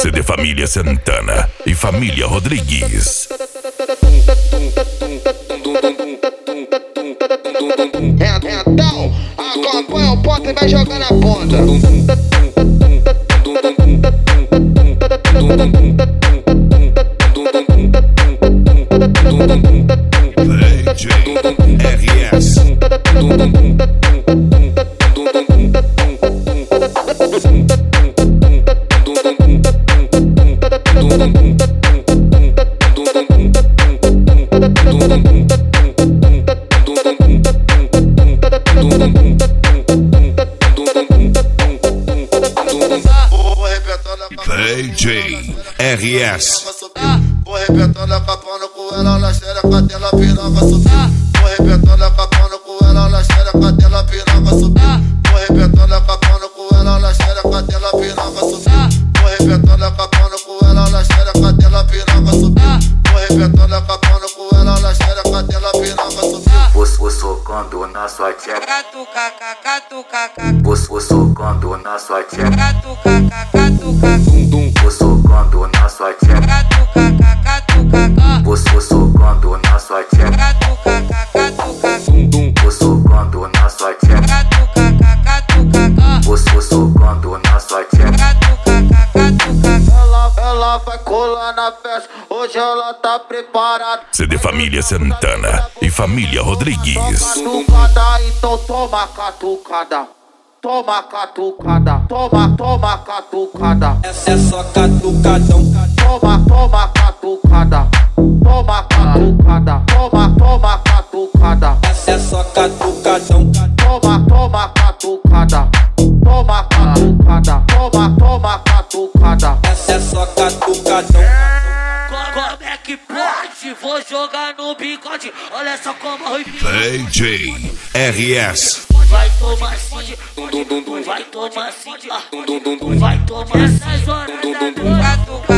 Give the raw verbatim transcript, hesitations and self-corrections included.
C D Família Santana e Família Rodrigues. Então, acompanha o ponto e vai jogar na ponta. D J R S. D J R S. Vou arrebentando a capona com ela na xereca dela, piroca subiu. Vou arrebentando a capona com ela na xereca dela, piroca subiu. Vou arrebentando a capona com ela na xereca dela, piroca subiu. Vou arrebentando a capona com ela na xereca dela, piroca subiu. Vou arrebentando a capona com ela na xereca dela, piroca subiu. Vou socando na sua tcheca, Catuca, catuca, vou socando na sua tcheca, catuca, catuca, vou socando na sua tcheca, catuca, catuca, vou socando na sua tcheca, catuca, catuca, vou socando na sua tcheca, catuca, catuca, vou socando na sua tcheca. catuca, catuca. Ela, ela vai colar na festa, hoje ela tá preparada. C D Família Santana e Família Rodrigues. Catucada, então toma catucada. Toma catucada, toma, toma catucada. Essa é só catucadão. Toma, toma catucada. Toma catucada, toma, toma catucada. Essa é só catucadão. Toma, toma catucada. Toma catucada, toma, toma catucada. Essa é só catucadão. Como é que pode? Vou jogar no bigode. Olha só como arrepia. D J R S. Vai tomar sim, vai tomar sim, vai tomar essas horas da noite.